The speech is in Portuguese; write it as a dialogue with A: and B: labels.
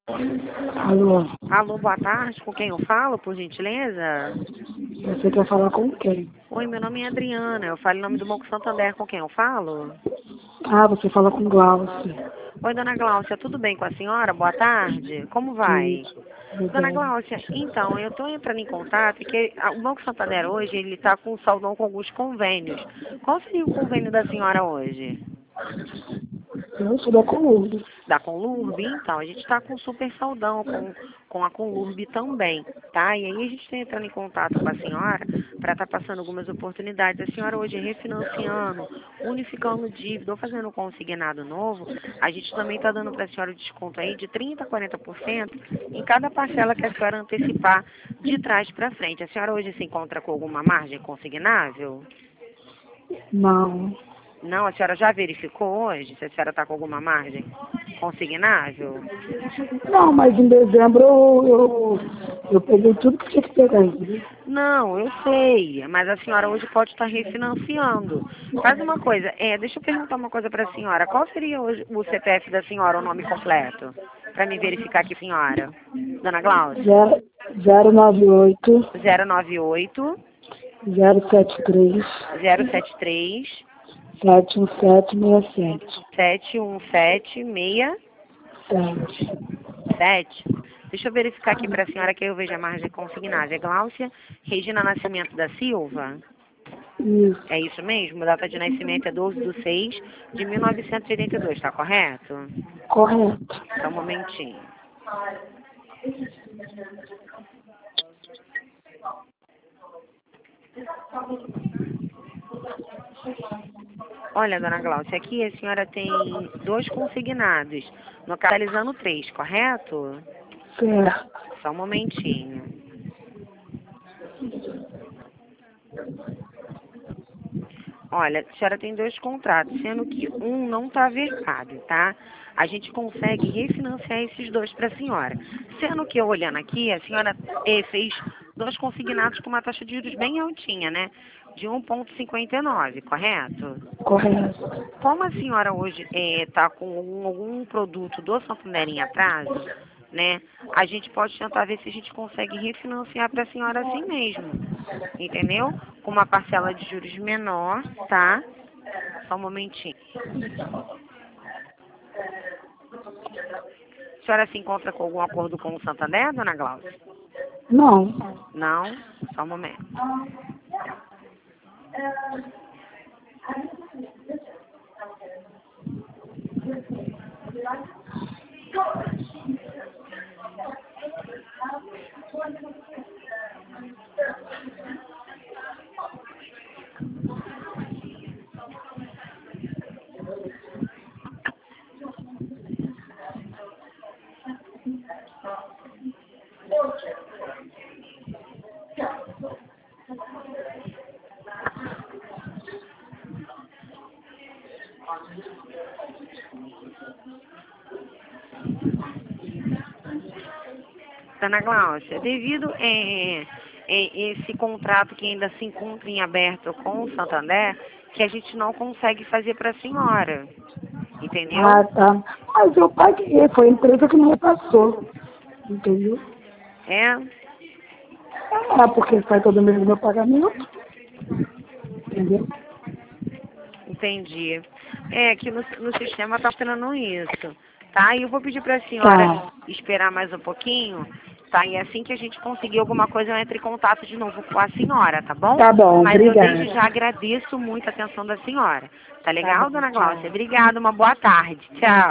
A: Alô,
B: Alô, boa tarde. Com quem eu falo, por gentileza?
A: você quer falar com quem?
B: Oi, meu nome é Adriana. Eu falo em nome do Banco Santander. Com quem eu falo?
A: Ah, você fala com Glaucia.
B: Oi, dona Gláucia, tudo bem com a senhora? Boa tarde. Como vai?
A: Tudo, tudo
B: Dona
A: bem.
B: Gláucia, então, eu estou entrando em contato porque o Banco Santander hoje, ele está com saldão com alguns convênios. Qual seria o convênio da senhora hoje?
A: Eu sou da Colúmbia.
B: Da Conlurb, então, a gente está com super saldão com a Conlurb também, tá? E aí a gente está entrando em contato com a senhora para estar passando algumas oportunidades. A senhora hoje refinanciando, unificando dívida ou fazendo um consignado novo, a gente também está dando para a senhora o desconto aí de 30% a 40% em cada parcela que a senhora antecipar de trás para frente. A senhora hoje se encontra com alguma margem consignável?
A: Não.
B: Não, a senhora já verificou hoje se a senhora está com alguma margem consignável?
A: Não, mas em dezembro eu peguei tudo que tinha que pegar, entendeu?
B: Não, eu sei, mas a senhora hoje pode estar refinanciando. Faz uma coisa, deixa eu perguntar uma coisa para a senhora. Qual seria hoje o CPF da senhora, o nome completo? Para me verificar aqui, senhora. Dona Glaucia.
A: 098
B: 098
A: 073
B: 073
A: 71767.
B: 71767. Deixa eu verificar aqui para a senhora que eu vejo a margem consignável. É Gláucia Regina Nascimento da Silva?
A: Isso,
B: É isso mesmo? A data de nascimento é 12/6/1982, tá correto?
A: correto.
B: Só um momentinho. Olha, dona Glaucia, aqui a senhora tem dois consignados, localizando três, correto?
A: Certo.
B: Só um momentinho. Olha, a senhora tem dois contratos, sendo que um não está versado, tá? A gente consegue refinanciar esses dois para a senhora. Sendo que, olhando aqui, a senhora fez dois consignados com uma taxa de juros bem altinha, né? De 1,59, correto?
A: Correto.
B: Como a senhora hoje está com algum produto do Santander em atraso, né? A gente pode tentar ver se a gente consegue refinanciar para a senhora assim mesmo, entendeu? Com uma parcela de juros menor, tá? Só um momentinho. A senhora se encontra com algum acordo com o Santander, dona Glaucia?
A: Não.
B: Não? Só um momento. Dona Glaucia, devido esse contrato que ainda se encontra em aberto com o Santander, que a gente não consegue fazer para a senhora,
A: Ah,
B: entendeu?
A: tá. Mas eu paguei, foi a empresa que me repassou. Entendeu?
B: É,
A: É, porque sai todo mês o meu pagamento. Entendeu?
B: entendi. É, aqui no sistema tá mostrando isso, tá? E eu vou pedir para a senhora
A: Tá.
B: esperar mais um pouquinho, tá? E assim que a gente conseguir alguma coisa, eu entro em contato de novo com a senhora, tá bom?
A: Tá bom,
B: Mas eu desde
A: obrigada.
B: já agradeço muito a atenção da senhora. Tá
A: Tá
B: legal,
A: bom,
B: dona Glaucia?
A: tchau.
B: Obrigada, uma boa tarde. Tchau.